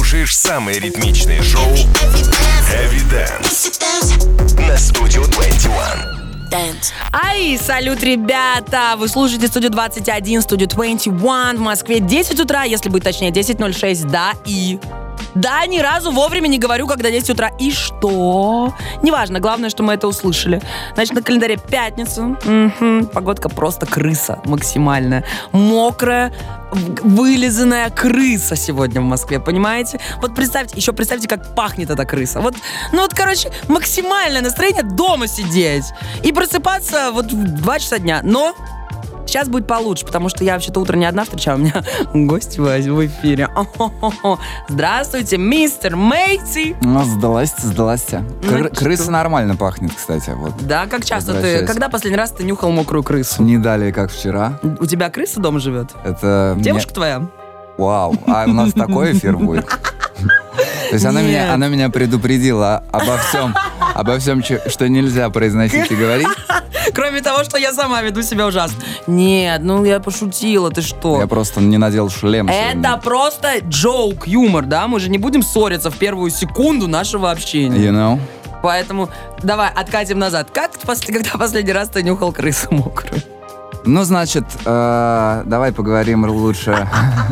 слушаешь самые ритмичные шоу Heavy Dance на Studio 21. Ай, салют, ребята! Вы слушаете студию 21, студию 21 в Москве. 10 утра, если быть точнее, 10:06, да, и... Да, ни разу вовремя не говорю, когда 10 утра. И что? Неважно, главное, что мы это услышали. Значит, на календаре пятница. Погодка просто крыса максимальная. Мокрая, вылизанная крыса сегодня в Москве, понимаете? Вот представьте, как пахнет эта крыса. Вот, короче, максимальное настроение дома сидеть и просыпаться вот в 2 часа дня. Но сейчас будет получше, потому что я вообще-то утро не одна встречаю, у меня гость в эфире. Здравствуйте, мистер Мейти. Ну, здрасте. Крыса нормально пахнет, кстати. Вот. Да, как часто ты... Когда последний раз ты нюхал мокрую крысу? Не далее, как вчера. У тебя крыса дома живет? Это... Девушка твоя? Вау, а у нас такой эфир будет? То есть она меня предупредила обо всем, что нельзя произносить и говорить. Кроме того, что я сама веду себя ужасно. Нет, я пошутила, ты что? Я просто не надел шлем. Это просто джоук, юмор, да? Мы же не будем ссориться в первую секунду нашего общения. You know? Поэтому давай откатим назад. Когда последний раз ты нюхал крысу мокрую? Ну, значит, давай поговорим лучше.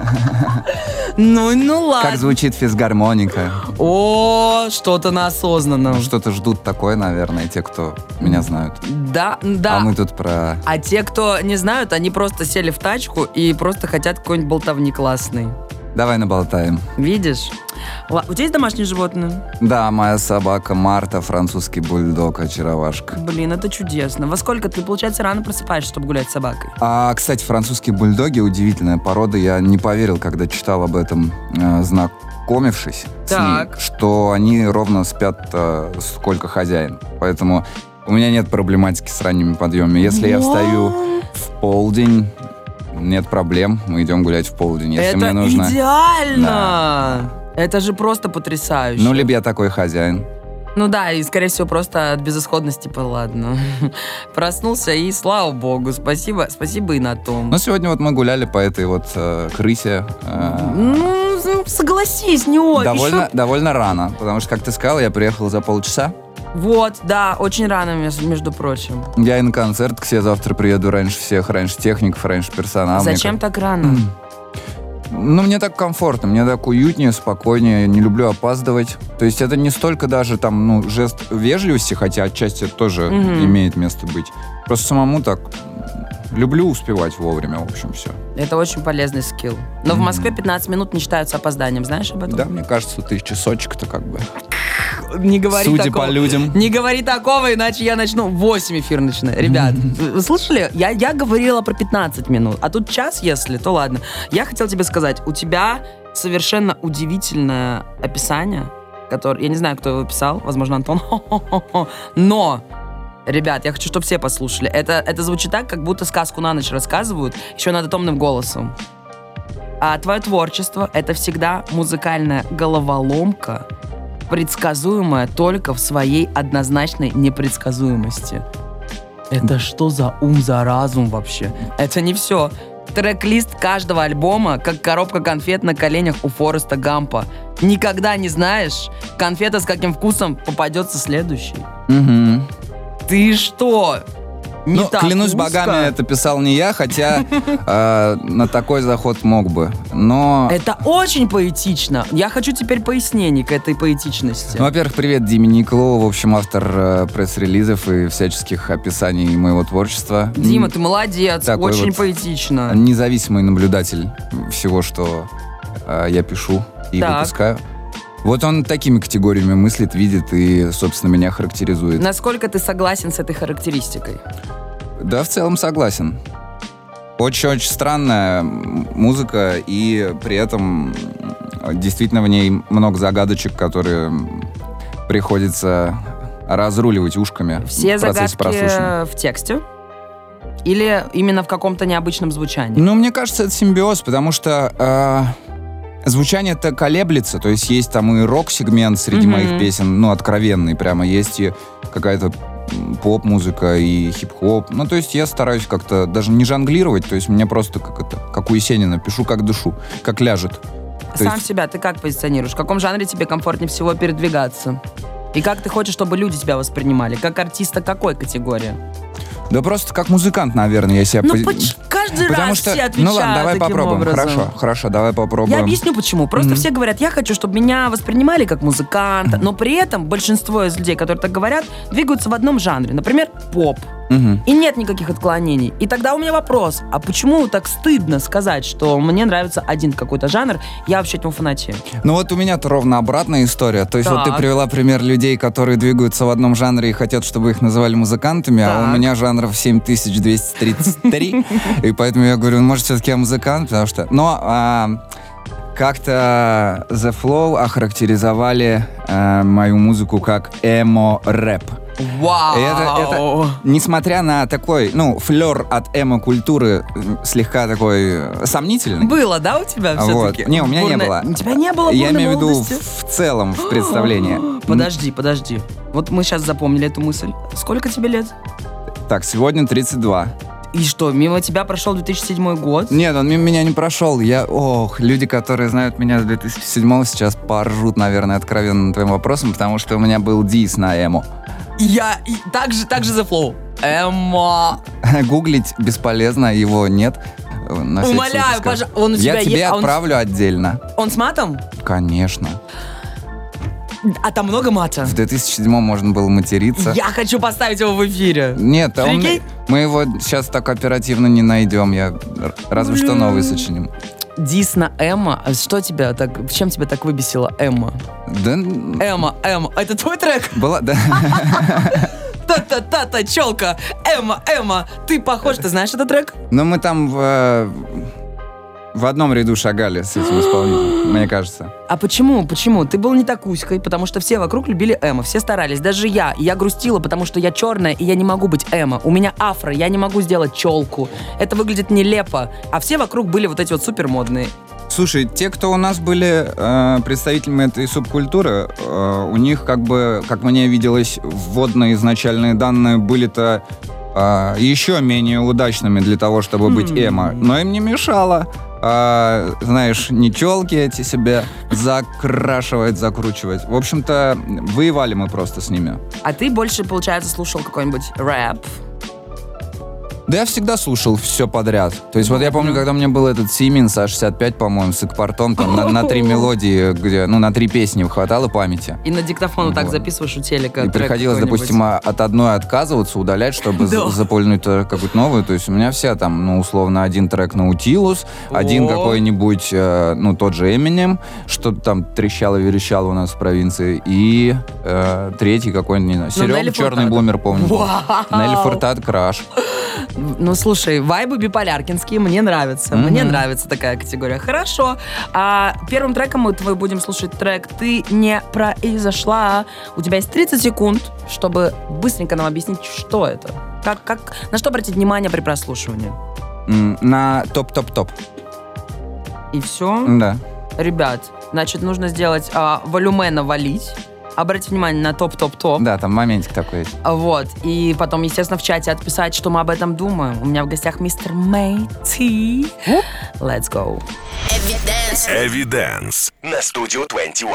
Ну ладно. Как звучит физгармоника? О, что-то на осознанном. Что-то ждут такое, наверное, те, кто меня знают. Да. А мы тут про... А те, кто не знают, они просто сели в тачку и просто хотят какой-нибудь болтовни классный. Давай наболтаем. Видишь? У тебя есть домашние животные? Да, моя собака Марта, французский бульдог, очаровашка. Блин, это чудесно. Во сколько ты, получается, рано просыпаешься, чтобы гулять с собакой? Кстати, французские бульдоги — удивительная порода. Я не поверил, когда читал об этом, знакомившись с ней, что они ровно спят сколько хозяин. Поэтому у меня нет проблематики с ранними подъемами. Если я встаю в полдень... Нет проблем, мы идем гулять в полдень. Если это мне нужно... идеально! Да. Это же просто потрясающе. Ну, либо я такой хозяин. Ну да, и, скорее всего, просто от безысходности, ладно. Проснулся, и слава богу, спасибо и на том. Ну, сегодня вот мы гуляли по этой вот крысе. Согласись, не очень. Довольно рано, потому что, как ты сказал, я приехал за полчаса. Вот, да, очень рано, между прочим. Я и на концерт к себе завтра приеду раньше всех, раньше техников, раньше персонала. Зачем так рано? Ну, мне так комфортно, мне так уютнее, спокойнее, не люблю опаздывать. То есть это не столько даже там, жест вежливости, хотя отчасти это тоже имеет место быть. Просто самому так люблю успевать вовремя, в общем, все. Это очень полезный скилл. Но в Москве 15 минут не считаются опозданием, знаешь об этом? Да, мне кажется, ты часочек-то как бы... Не говори Судя такого. по людям. Не говори такого, иначе я начну 8 эфир начинаю. Ребят, вы слышали? Я говорила про 15 минут, а тут час, если, то ладно. Я хотела тебе сказать, у тебя совершенно удивительное описание, которое, я не знаю, кто его писал, возможно, Антон, но... Ребят, я хочу, чтобы все послушали. Это звучит так, как будто сказку на ночь рассказывают, еще над томным голосом. А твое творчество — это всегда музыкальная головоломка, предсказуемая только в своей однозначной непредсказуемости. Это что за ум, за разум вообще? Это не все. Трек-лист каждого альбома, как коробка конфет на коленях у Фореста Гампа. Никогда не знаешь, конфета с каким вкусом попадется следующей. Угу. Ты что? Не так клянусь узко? богами, это писал не я, хотя на такой заход мог бы. Но... Это очень поэтично. Я хочу теперь пояснений к этой поэтичности. Ну, во-первых, привет Диме Николову, в общем, автор пресс-релизов и всяческих описаний моего творчества. Дима, ты молодец, такой очень вот поэтично. Независимый наблюдатель всего, что я пишу и выпускаю. Вот он такими категориями мыслит, видит и, собственно, меня характеризует. Насколько ты согласен с этой характеристикой? Да, в целом согласен. Очень-очень странная музыка, и при этом действительно в ней много загадочек, которые приходится разруливать ушками. Все в процессе загадки прослушивания. в тексте? Или именно в каком-то необычном звучании? Ну, мне кажется, это симбиоз, потому что... звучание-то колеблется, то есть есть там и рок-сегмент среди моих песен, откровенный прямо, есть и какая-то поп-музыка, и хип-хоп. Ну, то есть я стараюсь как-то даже не жонглировать, то есть мне просто как у Есенина, пишу как дышу, как ляжет. сам себя ты как позиционируешь? В каком жанре тебе комфортнее всего передвигаться? И как ты хочешь, чтобы люди тебя воспринимали? Как артиста какой категории? Да просто как музыкант, наверное, я себя... Каждый Потому раз что... все отвечают Ну ладно, давай таким попробуем. образом. Хорошо, давай попробуем. Я объясню почему. Просто все говорят, я хочу, чтобы меня воспринимали как музыканта, но при этом большинство из людей, которые так говорят, двигаются в одном жанре. Например, поп. И нет никаких отклонений. И тогда у меня вопрос, а почему так стыдно сказать, что мне нравится один какой-то жанр, я вообще от него фанатею? Ну вот у меня-то ровно обратная история. То есть Так. вот ты привела пример людей, которые двигаются в одном жанре и хотят, чтобы их называли музыкантами, а у Так. меня жанров 7233. И поэтому я говорю, может, все-таки я музыкант, потому что... Но как-то The Flow охарактеризовали мою музыку как эмо-рэп. Вау! Это, несмотря на такой, флер от эмо-культуры слегка такой сомнительный. Было, да, у тебя все-таки? Вот. Не, у меня не было. У тебя не было Я бурной имею в виду молодости? в целом, в представлении. Подожди. Вот мы сейчас запомнили эту мысль. Сколько тебе лет? Так, сегодня 32. И что, мимо тебя прошел 2007 год? Нет, он мимо меня не прошел. Люди, которые знают меня с 2007 сейчас поржут, наверное, откровенно твоим вопросом, потому что у меня был дис на эмо. Также The Flow. Эмо. Гуглить бесполезно, его нет. Умоляю, пожалуйста. Он у тебя Я тебе есть? отправлю отдельно. Он с матом? Конечно. А там много мата? В 2007 можно было материться. Я хочу поставить его в эфире. Нет, Прикинь? мы его сейчас так оперативно не найдем. Разве что новый сочиним. Дис на Эмма. Что тебя так... Чем тебя так выбесила Эмма? Да... Эмма. Это твой трек? Была, да. Та-та-та-та, челка. Эмма. Ты похож, ты знаешь этот трек? Но мы там в одном ряду шагали с этим исполнителем, мне кажется. А почему? Ты был не такуськой, потому что все вокруг любили эмо, все старались, даже я. И я грустила, потому что я черная, и я не могу быть эмо. У меня афро, я не могу сделать челку. Это выглядит нелепо. А все вокруг были вот эти вот супермодные. Слушай, те, кто у нас были представителями этой субкультуры, у них, как мне виделось, вводные изначальные данные были-то еще менее удачными для того, чтобы быть эмо. Но им не мешало, знаешь, не челки эти себе закрашивать, закручивать. В общем-то, воевали мы просто с ними. А ты больше, получается, слушал какой-нибудь рэп? Да я всегда слушал все подряд. То есть вот я помню, когда у меня был этот Siemens A65, по-моему, с экпортом, там на 3 мелодии, где, на 3 песни хватало памяти. И на диктофон так Вот. записываешь у телека. И приходилось, допустим, от одной отказываться, удалять, чтобы запульнуть какую-то новую. То есть у меня вся там, условно, один трек Nautilus, один какой-нибудь, тот же Eminem, что-то там трещало-верещало у нас в провинции, и третий какой-нибудь, не знаю, Серега Черный Блумер, помню. Нелли Фуртадо, Краш. Слушай, вайбы биполяркинские мне нравятся. Мне нравится такая категория. Хорошо. Первым треком мы будем слушать трек «Ты не произошла». У тебя есть 30 секунд, чтобы быстренько нам объяснить, что это. На что обратить внимание при прослушивании? На топ-топ-топ. И все? Да. Ребят, значит, нужно сделать волюме навалить. Обратите внимание на топ-топ-топ. Да, там моментик такой есть. Вот. И потом, естественно, в чате отписать, что мы об этом думаем. У меня в гостях мистер Мэйти. Let's go. Evidence на Studio 21.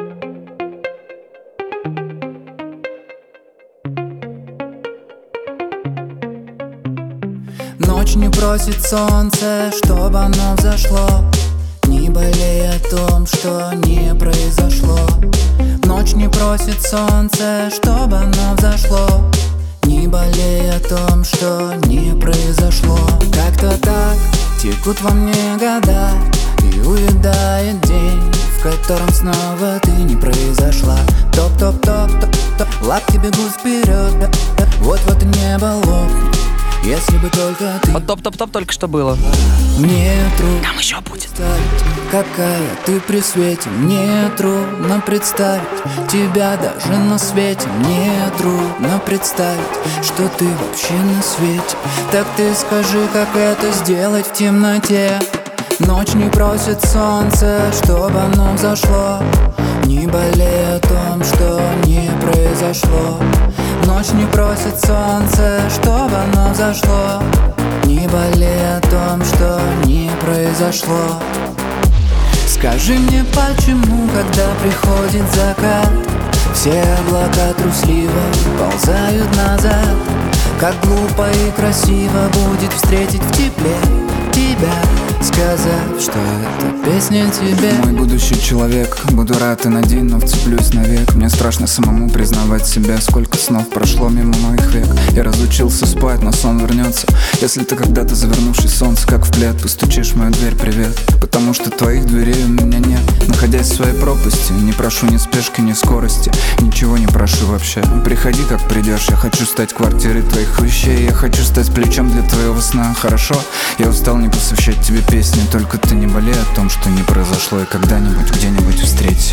Ночь не просит солнце, чтобы оно взошло. Не болей о том, что не произошло. Ночь не просит солнце, чтобы оно взошло. Не болей о том, что не произошло. Как-то так текут во мне года, и уедает день, в котором снова ты не произошла. Топ-топ-топ-топ-топ, лапки бегут вперед. Вот-вот и небо лопнет, если бы только ты. Вот топ-топ-топ только что было. Мне трудно Там еще будет. представить, какая ты при свете. Мне трудно представить тебя даже на свете. Мне трудно представить, что ты вообще на свете. Так ты скажи, как это сделать в темноте. Ночь не просит солнце, чтобы оно взошло. Не болей о том, что не произошло. Ночь не просит солнце, чтобы оно взошло. Не болей о том, что не произошло. Скажи мне, почему, когда приходит закат, все облака трусливо ползают назад? Как глупо и красиво будет встретить в тепле тебя, сказав, что эта песня тебе. Мой будущий человек, буду рад и надень, но вцеплюсь навек. Мне страшно самому признавать себя, сколько снов прошло мимо моих век. Я разучился спать, но сон вернется, если ты когда-то, завернувшись в солнце, как в плед, постучишь в мою дверь, привет. Потому что твоих дверей у меня нет. Находясь в своей пропасти, не прошу ни спешки, ни скорости, ничего не прошу вообще. Приходи, как придешь, я хочу стать квартирой твоих вещей, я хочу стать плечом для твоего сна, хорошо? Я устал не посвящать тебе песни, только ты не болей о том, что не произошло, и когда-нибудь, где-нибудь встреться.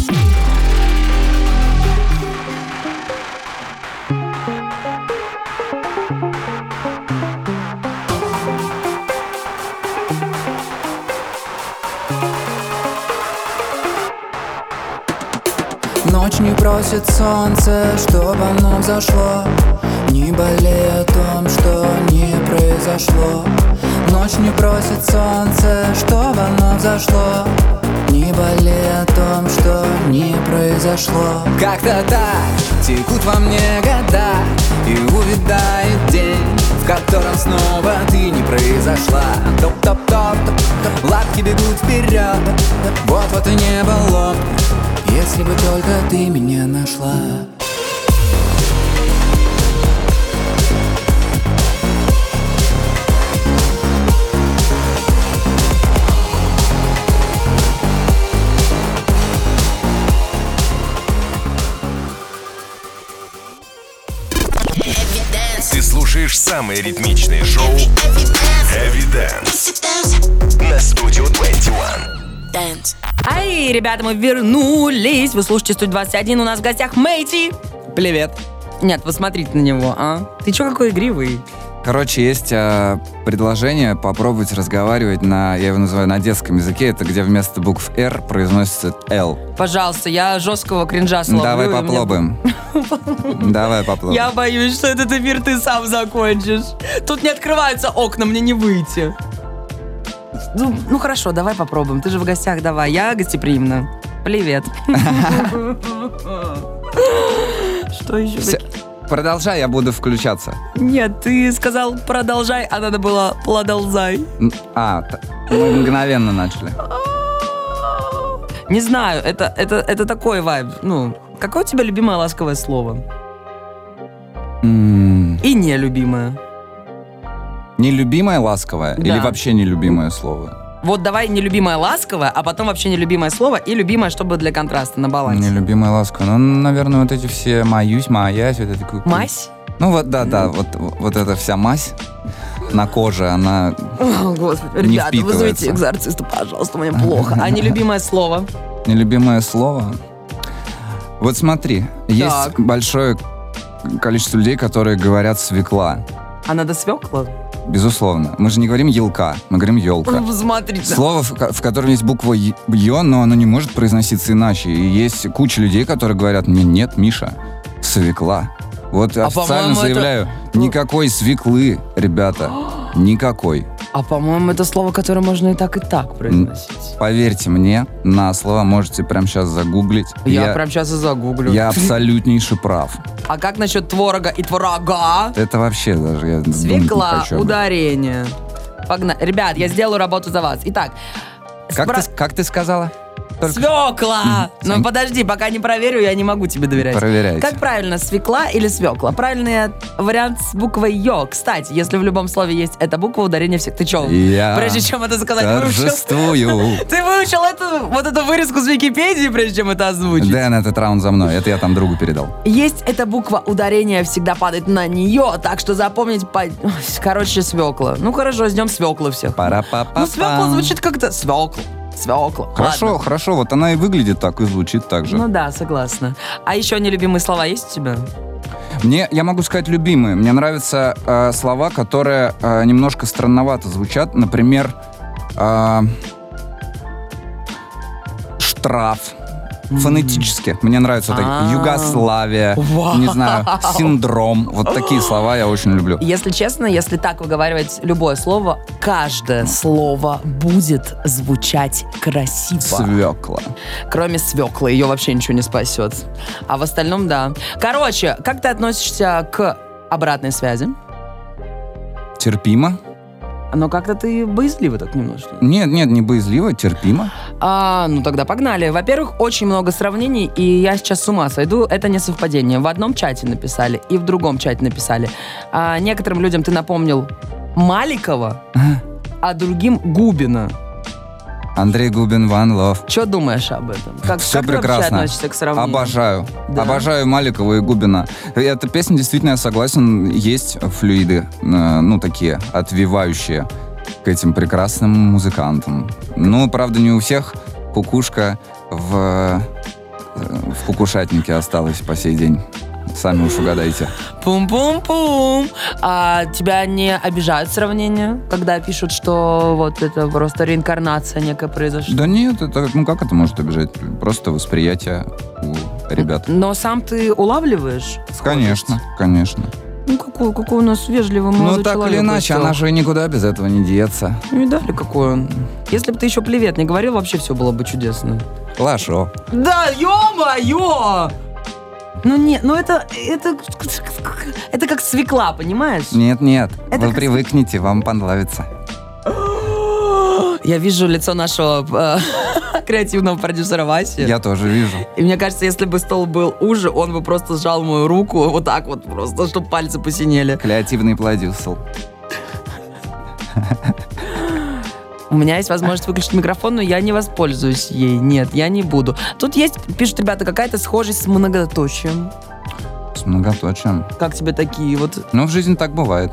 Ночь не просит солнце, чтобы оно взошло. Не болей о том, что не произошло. Ночь не просит солнце, чтобы оно взошло. Не болей о том, что не произошло. Как-то так текут во мне года, и увядает день, в котором снова ты не произошла. Топ-топ-топ, лапки бегут вперед, вот-вот и небо лопнет, если бы только ты меня нашла. Ты слушаешь самые ритмичные шоу Heavy Dance на Studio 21. Ай, ребята, мы вернулись. Вы слушаете Студию 21. У нас в гостях Мэйти. Привет. Нет, вы смотрите на него, а? Ты чё какой игривый? Короче, есть предложение попробовать разговаривать на, я его называю, на детском языке. Это где вместо букв «Р» произносится «Л». Пожалуйста, я жесткого кринжа словлю. Давай попробуем. Давай попробуем. Я боюсь, что этот эфир ты сам закончишь. Тут не открываются окна, мне не выйти. Ну хорошо, давай попробуем. Ты же в гостях, давай. Я гостеприимна. Привет. Что еще? Продолжай, я буду включаться. Нет, ты сказал продолжай, а надо было продолжай. Мы мгновенно начали. Не знаю, это такой вайб. Ну, какое у тебя любимое ласковое слово? И нелюбимое. Нелюбимое ласковое или вообще нелюбимое слово? Вот давай нелюбимое ласковое, а потом вообще нелюбимое слово и любимое, чтобы для контраста на балансе. Нелюбимое ласковое. Ну, наверное, вот эти все маюсь, маясь, вот это. Мазь? Ну вот, да, вот эта вся мазь на коже, она О, Господи, не ребята, впитывается. вызовите экзорциста, пожалуйста, мне плохо. А нелюбимое слово? Нелюбимое слово? Вот смотри, есть большое количество людей, которые говорят «свекла». А надо свекла? Безусловно. Мы же не говорим «елка», мы говорим «елка». Смотрите. Слово, в котором есть буква «ё», но оно не может произноситься иначе. И есть куча людей, которые говорят мне: «Нет, Миша, свекла». Вот официально заявляю, никакой свеклы, ребята, никакой. А по-моему, это слово, которое можно и так произносить. Поверьте мне на слово, можете прямо сейчас загуглить. Я прямо сейчас и загуглю. Я абсолютнейше прав. А как насчет творога и творога? Это вообще даже я думать не Свекла, хочу об этом. ударение. Погнали. Ребят, я сделаю работу за вас. Итак. Как ты сказала? Свекла! Ну подожди, пока не проверю, я не могу тебе доверять. Проверяйте. Как правильно, свекла или свекла? Правильный вариант с буквой «ё». Кстати, если в любом слове есть эта буква, ударение всех. Ты чё? Я прежде чем это сказать, торжествую. Ты выучил эту вырезку с Википедии, прежде чем это озвучить? Дэн, этот раунд за мной. Это я там другу передал. Есть эта буква, ударение всегда падает на нее, так что запомнить... Короче, свекла. Ну хорошо, ждем свеклы всех. Пара-па-па-пам. Ну свекла звучит как-то... Свекла. Хорошо, Ладно. хорошо. Вот она и выглядит так, и звучит так же. Ну да, согласна. А еще нелюбимые слова есть у тебя? Я могу сказать любимые. Мне нравятся слова, которые немножко странновато звучат. Например, штраф. Фонетически. Мне нравится вот такие. Югославия, не знаю, синдром. Вот такие слова я очень люблю. Если честно, если так выговаривать любое слово, каждое слово будет звучать красиво. Свекла. Кроме свеклы, ее вообще ничего не спасет. А в остальном, да. Короче, как ты относишься к обратной связи? Терпимо. Но как-то ты боязливо так немножко. Нет, не боязливо, терпимо. Ну тогда погнали. Во-первых, очень много сравнений, и я сейчас с ума сойду. Это не совпадение. В одном чате написали, и в другом чате написали. Некоторым людям ты напомнил Маликова, а другим Губина. Андрей Губин, One Love. Что думаешь об этом? Все как ты вообще прекрасно. относишься к сравнению? Обожаю. Да. Обожаю Маликова и Губина. Эта песня, действительно, я согласен, есть флюиды, такие, отвивающие к этим прекрасным музыкантам. Ну, правда, не у всех кукушка в кукушатнике осталась по сей день. Сами уж угадайте. Пум-пум-пум. А тебя не обижают сравнения, когда пишут, что вот это просто реинкарнация некая произошла? Да нет, как это может обижать? Просто восприятие у ребят. Но сам ты улавливаешь? Конечно. Какой у нас вежливый молодой человек. Так или иначе, она же никуда без этого не деться. Видали, какой он? Если бы ты еще привет не говорил, вообще все было бы чудесно. Хорошо. Да, ё-моё! Это как свекла, понимаешь? Нет, Это вы как- привыкнете, вам понравится. Я вижу лицо нашего креативного продюсера Васи. Я тоже вижу. И мне кажется, если бы стол был уже, он бы просто сжал мою руку вот так вот просто, чтобы пальцы посинели. Креативный продюсер. У меня есть возможность выключить микрофон, но я не воспользуюсь ей. Нет, я не буду. Тут есть, пишут ребята, какая-то схожесть с многоточием. С многоточием. Как тебе такие вот? В жизни так бывает.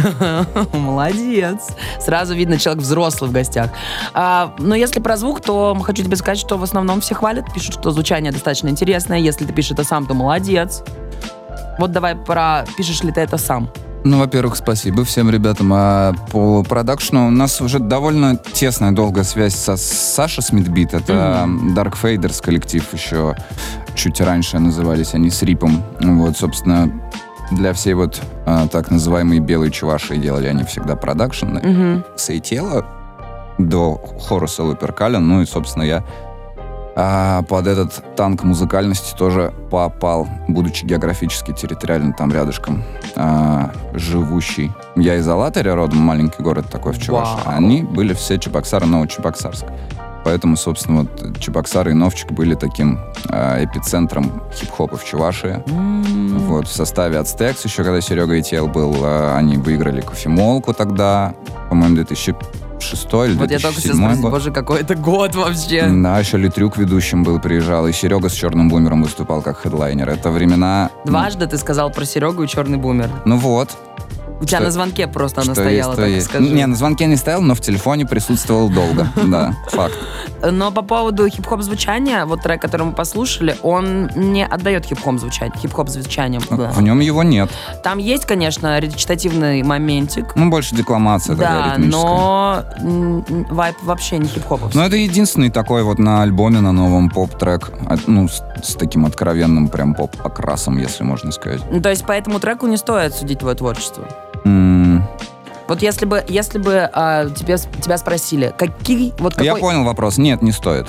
Молодец. Сразу видно, человек взрослый в гостях. Но если про звук, то хочу тебе сказать, что в основном все хвалят, пишут, что звучание достаточно интересное. Если ты пишешь это сам, то молодец. Вот давай пишешь ли ты это сам? Во-первых, спасибо всем ребятам. А по продакшну у нас уже довольно тесная, долгая связь со Сашей Смитбит. Это Dark Faders коллектив еще чуть раньше назывались они с Рипом. Вот, собственно, для всей вот так называемой белой чуваши делали они всегда продакшн. С Эйтела до Хоруса Луперкаля. И, собственно, я под этот танк музыкальности тоже попал, будучи географически, территориально там рядышком живущий. Я из Алатыря родом, маленький город такой в Чувашии. Они были все Чебоксары, Новочебоксарск. Поэтому, собственно, вот Чебоксары и Новчик были таким эпицентром хип-хопа в Чувашии. Вот, в составе Ацтекс еще, когда Серега и Тел был, они выиграли кофемолку тогда, по-моему, 2006 или 2007 Вот я только сейчас спросил, год. боже, какой это год вообще. Да, еще Литрюк ведущим был, приезжал, и Серега с Черным Бумером выступал как хедлайнер. Это времена... Дважды ты сказал про Серегу и Черный Бумер. Вот. У тебя на звонке просто она стояла, что так есть. скажи. Не, на звонке не стоял, но в телефоне присутствовал долго. Да, факт. Но по поводу хип-хоп звучания, вот трек, который мы послушали, он не отдает хип-хоп звучанием. Да. В нем его нет. Там есть, конечно, речитативный моментик. Больше декламация такая Да, ритмическая. но вайб вообще не хип-хоповский. Но это единственный такой вот на альбоме, на новом поп-трек. С таким откровенным прям поп-окрасом, если можно сказать. То есть по этому треку не стоит судить твое творчество? Вот если бы тебя спросили, какие... Я понял вопрос. Нет, не стоит.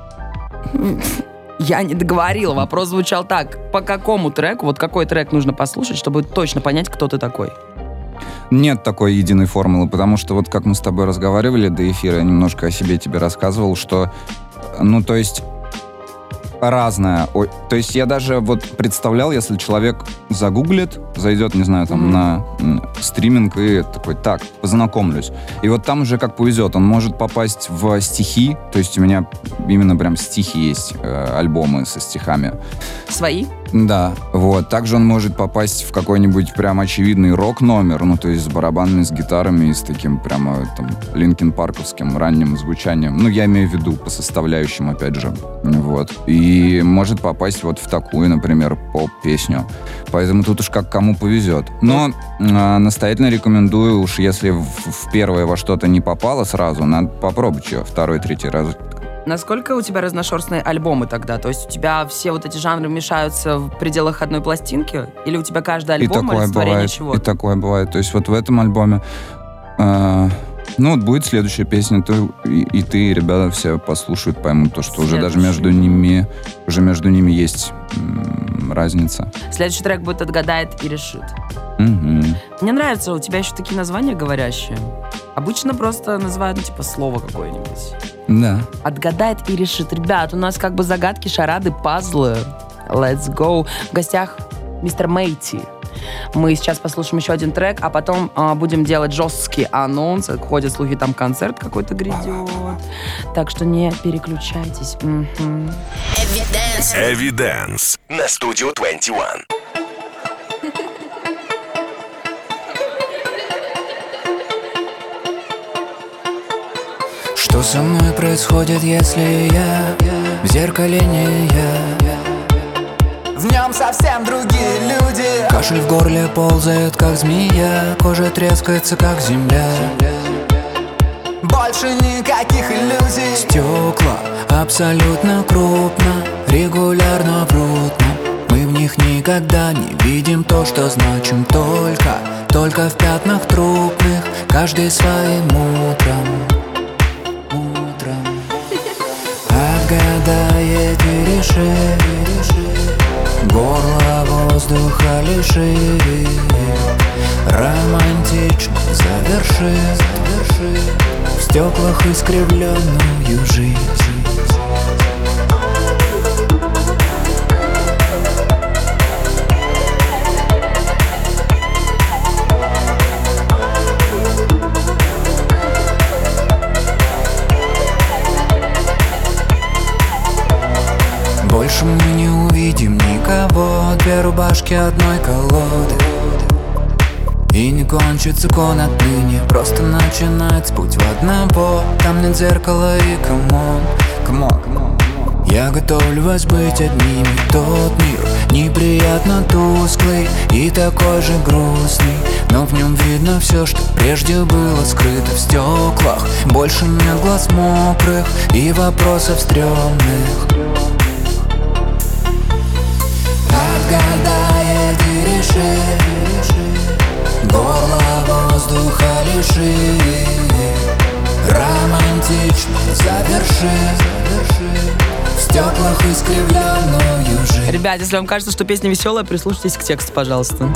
Я не договорила. Вопрос звучал так. По какому треку, какой трек нужно послушать, чтобы точно понять, кто ты такой? Нет такой единой формулы, потому что вот как мы с тобой разговаривали до эфира, я немножко о себе тебе рассказывал, что, то есть разное. То есть я даже вот представлял, если человек загуглит, зайдет, не знаю, там на стриминг и такой, так, познакомлюсь. И вот там уже как повезет, он может попасть в стихи, то есть у меня именно прям стихи есть, альбомы со стихами. Свои? Да, вот. Также он может попасть в какой-нибудь прям очевидный рок-номер, то есть с барабанами, с гитарами и с таким прямо там линкин-парковским ранним звучанием. Я имею в виду по составляющим, опять же. Вот. И может попасть вот в такую, например, поп-песню. Поэтому тут уж как кому повезет. Но настоятельно рекомендую, уж если в первое во что-то не попало сразу, надо попробовать ее второй, третий раз. Насколько у тебя разношерстные альбомы тогда? То есть у тебя все вот эти жанры мешаются в пределах одной пластинки? Или у тебя каждый альбом олицетворение чего-то? И такое бывает. То есть вот в этом альбоме вот будет следующая песня, и ты, и ребята все послушают, поймут то, что уже даже между ними есть разница. Следующий трек будет «Отгадает и решит». Угу. Мне нравится, у тебя еще такие названия говорящие. Обычно просто называют, слово какое-нибудь. Да. «Отгадает и решит». Ребят, у нас как бы загадки, шарады, пазлы. Let's go. В гостях мистер Мейти. Мы сейчас послушаем еще один трек, а потом будем делать жесткий анонс. Ходят слухи, там концерт какой-то грядет. Так что не переключайтесь. Evidence на Studio 21. Что со мной происходит, если я в зеркале не я? В нем совсем другие люди. Кашель в горле ползает, как змея. Кожа трескается, как земля. Больше никаких иллюзий. Стекла абсолютно крупно, регулярно врут нам. Мы в них никогда не видим то, что значим только в пятнах трупных. Каждый своим утром. Отгадает и решит. Горло воздуха лиши. Романтично заверши в стеклах искривленную жизнь. Больше мы не увидим никого. Две рубашки одной колоды. И не кончится кон отныне. Просто начинается путь в одного. Там нет зеркала и камон. Я готовлю вас быть одними. Тот мир неприятно тусклый и такой же грустный, но в нем видно все, что прежде было скрыто в стеклах. Больше нет глаз мокрых и вопросов стрёмных. Отгадает и решит. Горло воздуха лиши. Романтично заверши в стеклах искривленную жизнь. Ребят, если вам кажется, что песня веселая, прислушайтесь к тексту, пожалуйста.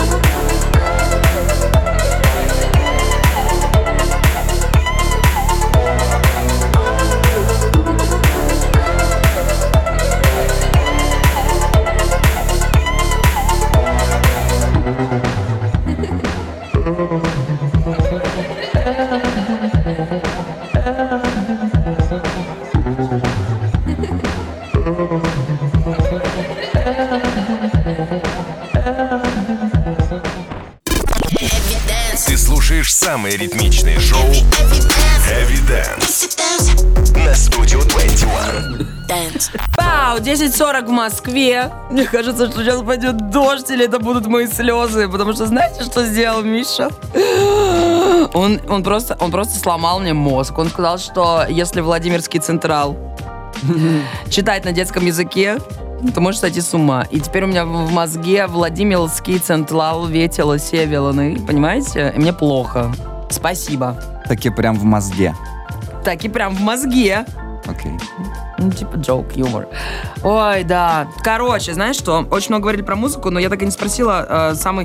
Ты слушаешь самые ритмичные шоу Evidence на Studio 21. Пау, 10:40 в Москве. Мне кажется, что сейчас пойдет дождь, или это будут мои слезы. Потому что знаете, что сделал Миша? Он просто сломал мне мозг. Он сказал, что если Владимирский Централ читать на детском языке, ты можешь сойти с ума. И теперь у меня в мозге Владимирский Централ ветело севеланы. Понимаете? И мне плохо. Спасибо. Таки прям в мозге. Таки прям в мозге. Окей. Типа joke, юмор. Ой, да. Короче, знаешь что? Очень много говорили про музыку, но я так и не спросила самый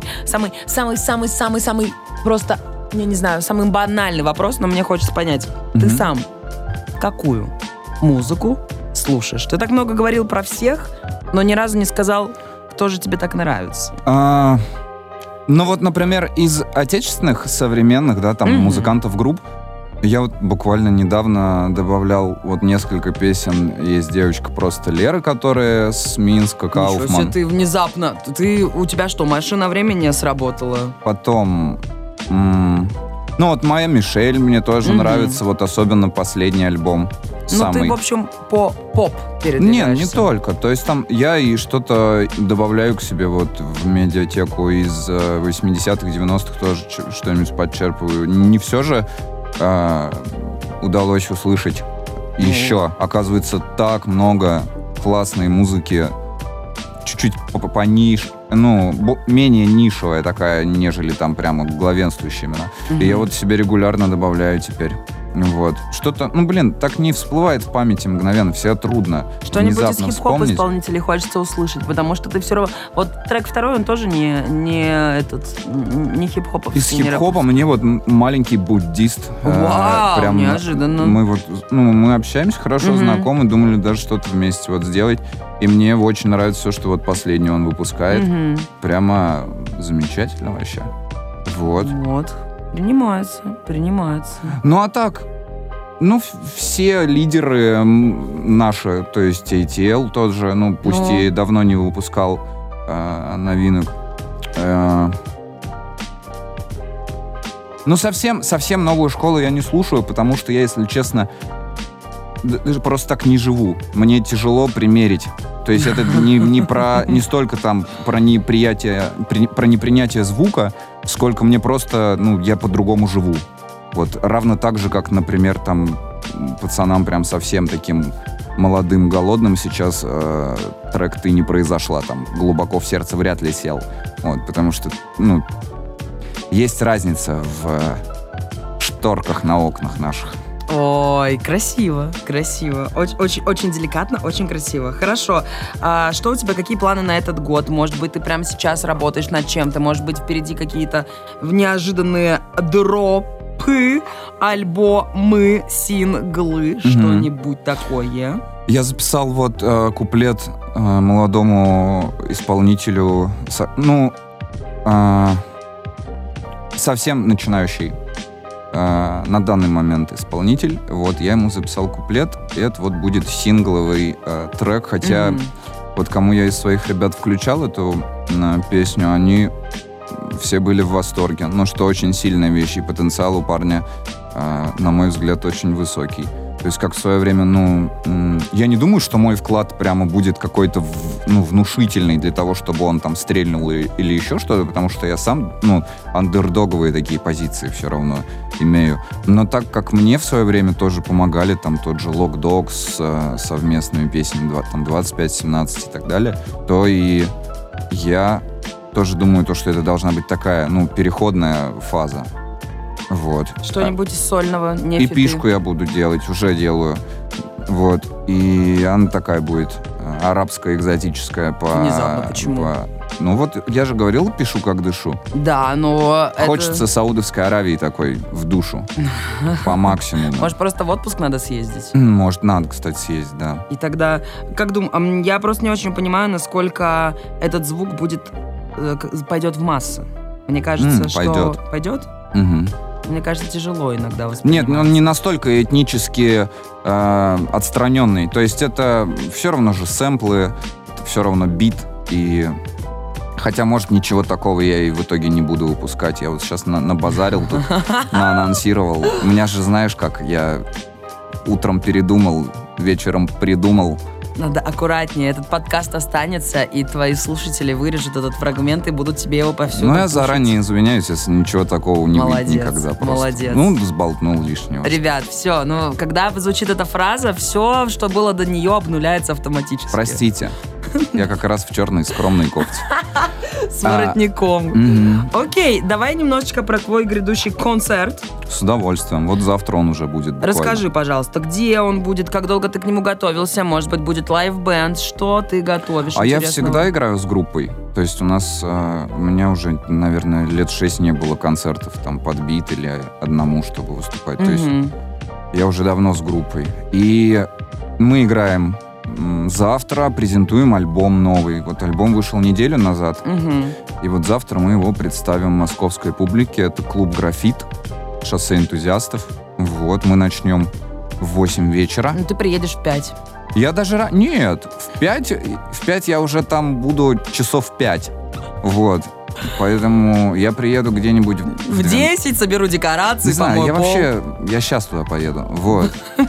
просто, я не знаю, самый банальный вопрос, но мне хочется понять. Ты сам какую музыку слушаешь? Ты так много говорил про всех, но ни разу не сказал, кто же тебе так нравится. Ну вот, например, из отечественных, современных, да, там, музыкантов, групп, я вот буквально недавно добавлял вот несколько песен. Есть девочка просто Лера, которая с Минска, Кауфман. Ничего себе, ты внезапно. У тебя что, машина времени сработала? Потом... ну вот Майя Мишель мне тоже нравится, вот особенно последний альбом. Ну ты, в общем, по поп передвигаешься. Нет, не только. То есть там я и что-то добавляю к себе вот в медиатеку из 80-х, 90-х тоже что-нибудь подчерпываю. Не все же удалось услышать Еще, оказывается, так много классной музыки, чуть-чуть пониже, менее нишевая такая, нежели там прямо главенствующая именно. И я вот себе регулярно добавляю теперь. Вот. Что-то, так не всплывает в памяти мгновенно, всегда трудно. Что-нибудь из внезапно хип-хоп вспомнить. исполнителей хочется услышать, потому что ты все равно... Вот трек второй, он тоже не хип-хоповский. Из хип-хопа мне вот маленький буддист. Вау, прям неожиданно. Мы общаемся, хорошо знакомы, думали даже что-то вместе вот сделать. И мне очень нравится все, что вот последний он выпускает. Прямо замечательно вообще. Вот. Принимается. Ну а так, все лидеры наши, то есть ATL тот же, пусть и давно не выпускал новинок. Совсем новую школу я не слушаю, потому что я, если честно, даже просто так не живу. Мне тяжело примерить. То есть это не столько там про непринятие звука, сколько мне просто, я по-другому живу. Вот равно так же, как, например, там пацанам прям совсем таким молодым, голодным сейчас трек «Ты не произошла» там глубоко в сердце вряд ли сел. Вот, потому что, есть разница в шторках на окнах наших. Ой, красиво. Очень деликатно, очень красиво. Хорошо. А что у тебя, какие планы на этот год? Может быть, ты прямо сейчас работаешь над чем-то? Может быть, впереди какие-то неожиданные дропы, альбомы, синглы, что-нибудь такое? Я записал куплет молодому исполнителю, совсем начинающий на данный момент исполнитель. Вот я ему записал куплет, и это будет сингловый трек, хотя кому я из своих ребят включал эту песню, они все были в восторге. Что очень сильная вещь, и потенциал у парня, на мой взгляд, очень высокий. То есть, как в свое время, я не думаю, что мой вклад прямо будет какой-то, внушительный для того, чтобы он там стрельнул или еще что-то, потому что я сам, андердоговые такие позиции все равно имею. Но так как мне в свое время тоже помогали, там, тот же Lock Dog с совместными песнями, там, 25-17 и так далее, то и я тоже думаю, что это должна быть такая, переходная фаза. Вот. Что-нибудь из сольного, не фиты. Эпишку я буду делать, уже делаю. Вот. И она такая будет арабская, экзотическая. Внезапно, почему? Я же говорил, пишу, как дышу. Да, но Хочется Саудовской Аравии такой в душу. По максимуму. Может, просто в отпуск надо съездить? Может, надо, кстати, съездить, да. И тогда, как думаю, я просто не очень понимаю, насколько этот звук пойдет в массы. Мне кажется, что... Пойдет? Угу. Мне кажется, тяжело иногда воспринимать. Нет, он не настолько этнически отстраненный. То есть это все равно же сэмплы, все равно бит. И... Хотя, может, ничего такого я и в итоге не буду выпускать. Я вот сейчас набазарил тут, наанонсировал. У меня же, знаешь, как я утром передумал, вечером придумал. Надо аккуратнее. Этот подкаст останется, и твои слушатели вырежут этот фрагмент и будут тебе его повсюду я пушить. заранее извиняюсь, если ничего такого не будет никогда. Просто. Молодец. Сболтнул лишнего. Ребят, все. Когда звучит эта фраза, все, что было до нее, обнуляется автоматически. Простите. Я как раз в черной скромной кофте. С воротником. Окей, давай немножечко про твой грядущий концерт. С удовольствием. Вот завтра он уже будет буквально. Расскажи, пожалуйста, где он будет, как долго ты к нему готовился, может быть, будет лайв-бенд, что ты готовишь? Я всегда играю с группой. То есть у меня уже, наверное, лет 6 не было концертов там под бит или одному, чтобы выступать. То есть я уже давно с группой. И мы играем завтра, презентуем альбом новый. Вот альбом вышел неделю назад. И вот завтра мы его представим московской публике. Это клуб «Графит», шоссе энтузиастов. Вот, мы начнем в 8 вечера. Ты приедешь в 5. Я даже... Нет, в 5 я уже там буду часов 5. Вот. Поэтому я приеду где-нибудь... В 10 соберу декорации, не знаю, я сейчас туда поеду. Вот.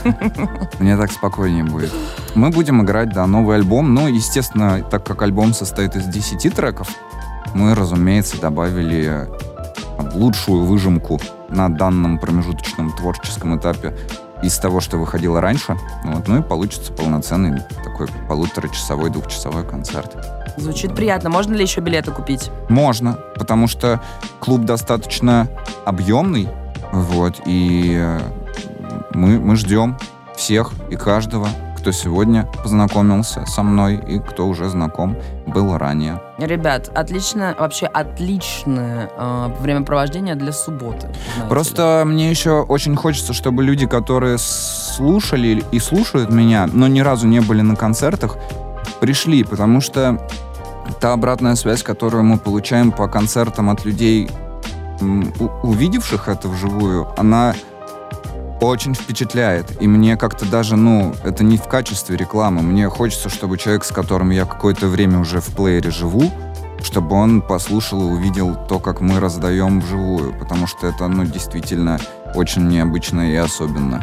Мне так спокойнее будет. Мы будем играть, новый альбом. Естественно, так как альбом состоит из 10 треков, мы, разумеется, добавили лучшую выжимку на данном промежуточном творческом этапе из того, что выходило раньше. Вот, ну и получится полноценный такой 1,5-часовой, 2-часовой концерт. Звучит приятно. Можно ли еще билеты купить? Можно, потому что клуб достаточно объемный, вот, и мы ждем всех и каждого, кто сегодня познакомился со мной и кто уже знаком был ранее. Ребят, вообще отличное времяпровождение для субботы. Просто мне еще очень хочется, чтобы люди, которые слушали и слушают меня, но ни разу не были на концертах, пришли, потому что та обратная связь, которую мы получаем по концертам от людей, увидевших это вживую, она очень впечатляет. И мне как-то даже, это не в качестве рекламы. Мне хочется, чтобы человек, с которым я какое-то время уже в плеере живу, чтобы он послушал и увидел то, как мы раздаем вживую. Потому что это, действительно очень необычно и особенно.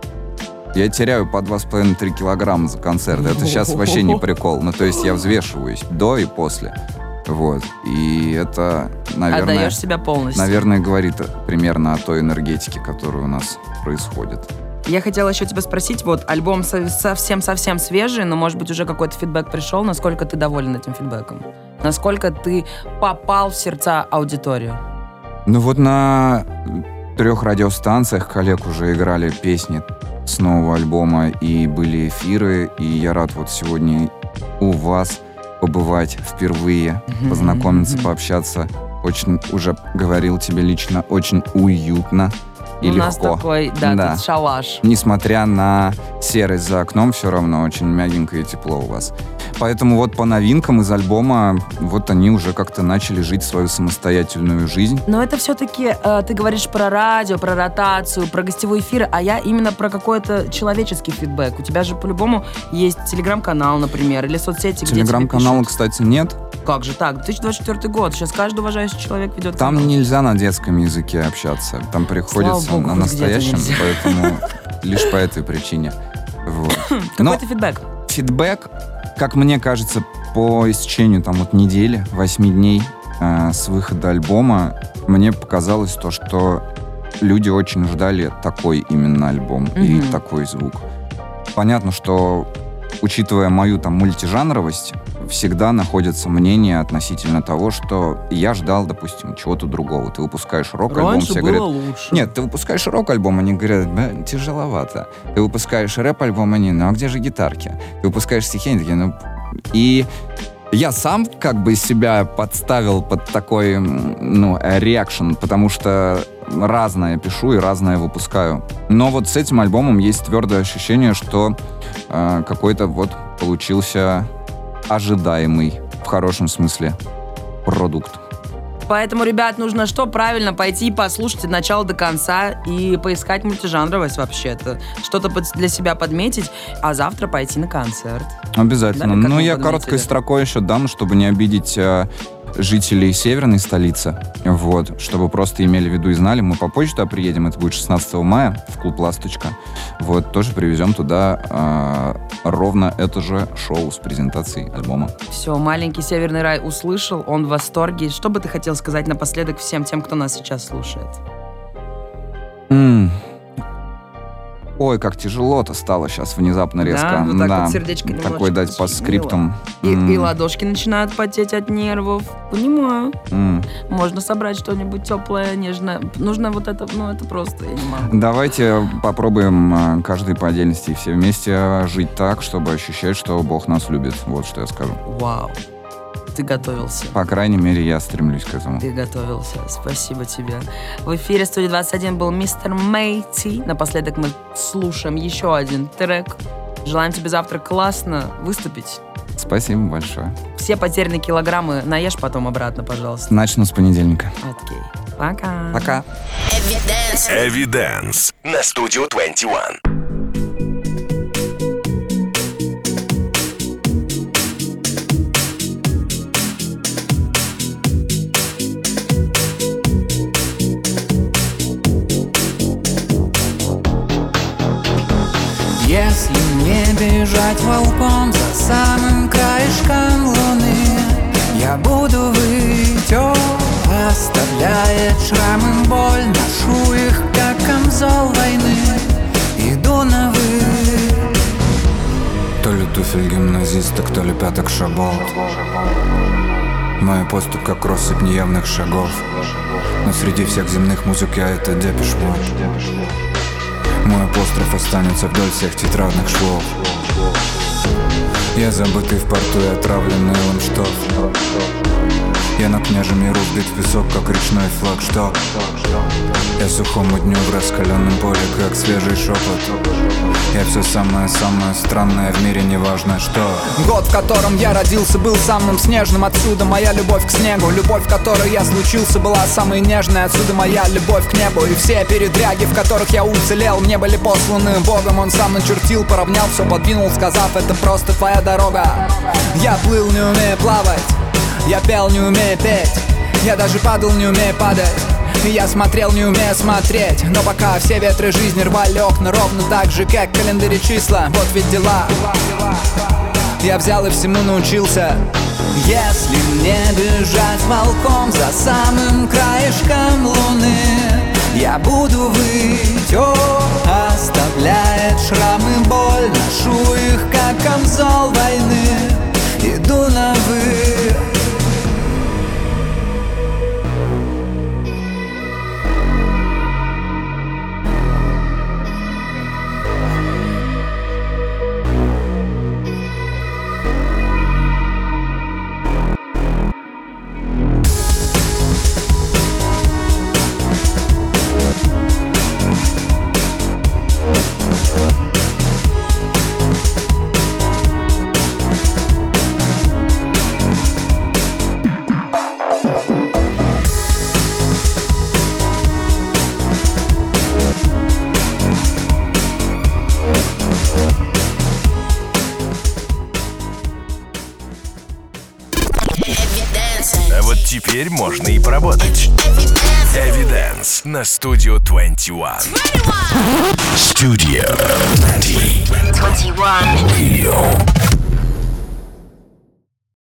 Я теряю по 2,5-3 килограмма за концерт. Это сейчас вообще не прикол. То есть я взвешиваюсь до и после. Вот. И это, наверное... Отдаешь себя полностью. Наверное, говорит примерно о той энергетике, которая у нас происходит. Я хотела еще тебя спросить, альбом совсем-совсем свежий, но, может быть, уже какой-то фидбэк пришел. Насколько ты доволен этим фидбэком? Насколько ты попал в сердца аудитории? На 3 радиостанциях коллег уже играли песни с нового альбома, и были эфиры, и я рад сегодня у вас побывать впервые, познакомиться, пообщаться. Очень, уже говорил тебе лично, очень уютно и легко. У нас такой, тут шалаш. Несмотря на серость за окном, все равно очень мягенько и тепло у вас. Поэтому по новинкам из альбома, они уже как-то начали жить свою самостоятельную жизнь. Но это все-таки, ты говоришь про радио, про ротацию, про гостевые эфиры, а я именно про какой-то человеческий фидбэк. У тебя же по-любому есть телеграм-канал, например, или соцсети, где телеграм-канала, кстати, нет. Как же так? 2024 год. Сейчас каждый уважающий человек ведет Там канал. нельзя на детском языке общаться. Там приходится Богу, на настоящем, поэтому лишь по этой причине. Какой-то фидбэк? Фидбэк, как мне кажется, по истечению недели, 8 дней с выхода альбома, мне показалось то, что люди очень ждали такой именно альбом и такой звук. Понятно, что, учитывая мою мультижанровость, всегда находятся мнения относительно того, что я ждал, допустим, чего-то другого. Ты выпускаешь рок-альбом, раньше все было говорят... лучше. Нет, ты выпускаешь рок-альбом, они говорят, тяжеловато. Ты выпускаешь рэп-альбом, они, а где же гитарки? Ты выпускаешь стихи, они такие, И я сам себя подставил под такой, реакшн, потому что разное пишу и разное выпускаю. Но с этим альбомом есть твердое ощущение, что какой-то получился ожидаемый, в хорошем смысле, продукт. Поэтому, ребят, нужно что? Правильно пойти и послушать от начала до конца и поискать мультижанровость вообще-то. Что-то для себя подметить, а завтра пойти на концерт. Обязательно. Да, я короткой строкой еще дам, чтобы не обидеть жителей северной столицы, чтобы просто имели в виду и знали. Мы попозже туда приедем, это будет 16 мая в клуб «Ласточка». Тоже привезем туда ровно это же шоу с презентацией альбома. Все, маленький Северный рай услышал, он в восторге. Что бы ты хотел сказать напоследок всем тем, кто нас сейчас слушает? Ой, как тяжело-то стало сейчас внезапно резко. Так сердечко немножечко. Такой дать по скриптам. И ладошки начинают потеть от нервов. Понимаю. Можно собрать что-нибудь теплое, нежное. Нужно это просто, я не могу. Давайте попробуем каждый по отдельности и все вместе жить так, чтобы ощущать, что Бог нас любит. Вот что я скажу. Вау. Ты готовился. По крайней мере, я стремлюсь к этому. Ты готовился. Спасибо тебе. В эфире Студии 21 был мистер Мейти. Напоследок мы слушаем еще один трек. Желаем тебе завтра классно выступить. Спасибо большое. Все потерянные килограммы наешь потом обратно, пожалуйста. Начну с понедельника. Окей. Пока. Пока. Evidence на Studio 21. Если не бежать волком за самым краешком луны, я буду выть, оставляет шрамы боль, ношу их, как камзол войны. Иду профиль гимназиста, кто ли пяток шабол. Моя поступь как россыпь неявных шагов. Но среди всех земных музык я это Депеш Мод. Мой апостроф останется вдоль всех тетрадных швов. Я забытый в порту и отравленный илом штоф. Я на княжем миру вбит в песок, как речной флагшток. Я сухому дню в раскаленном поле, как свежий шепот. Я все самое-самое странное в мире, неважно что. Год, в котором я родился, был самым снежным. Отсюда моя любовь к снегу. Любовь, в которой я случился, была самой нежной. Отсюда моя любовь к небу. И все передряги, в которых я уцелел, мне были посланы Богом. Он сам начертил, поравнял, все подвинул, сказав: это просто твоя дорога. Я плыл, не умея плавать. Я пел, не умея петь. Я даже падал, не умея падать. И я смотрел, не умея смотреть. Но пока все ветры жизни рвали окна ровно так же, как календаре числа. Вот ведь дела. Я взял и всему научился. Если мне бежать волком за самым краешком луны, я буду выть, оставляет шрамы боль. Ношу их, как камзол войны. Иду на вы. А вот теперь можно и поработать. Evidence на Studio 21. Studio 21. Radio.